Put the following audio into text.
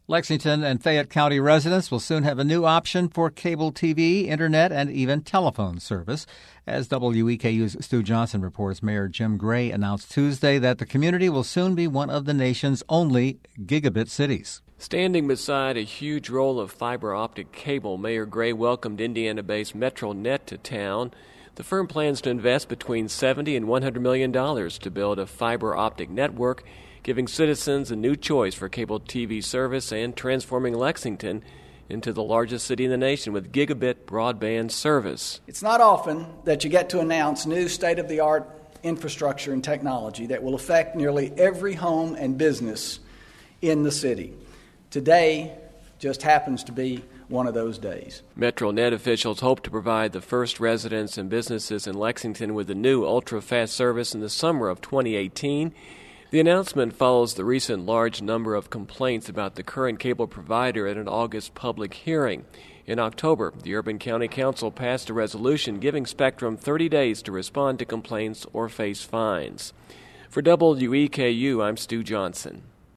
Lexington and Fayette County residents will soon have a new option for cable TV, internet, and even telephone service. As WEKU's Stu Johnson reports, Mayor Jim Gray announced Tuesday that the community will soon be one of the nation's only gigabit cities. Standing beside a huge roll of fiber optic cable, Mayor Gray welcomed Indiana-based MetroNet to town. The firm plans to invest between $70 and $100 million to build a fiber optic network, giving citizens a new choice for cable TV service and transforming Lexington into the largest city in the nation with gigabit broadband service. It's not often that you get to announce new state-of-the-art infrastructure and technology that will affect nearly every home and business in the city. Today just happens to be one of those days. MetroNet officials hope to provide the first residents and businesses in Lexington with a new ultra-fast service in the summer of 2018. The announcement follows the recent large number of complaints about the current cable provider at an August public hearing. In October, the Urban County Council passed a resolution giving Spectrum 30 days to respond to complaints or face fines. For WEKU, I'm Stu Johnson.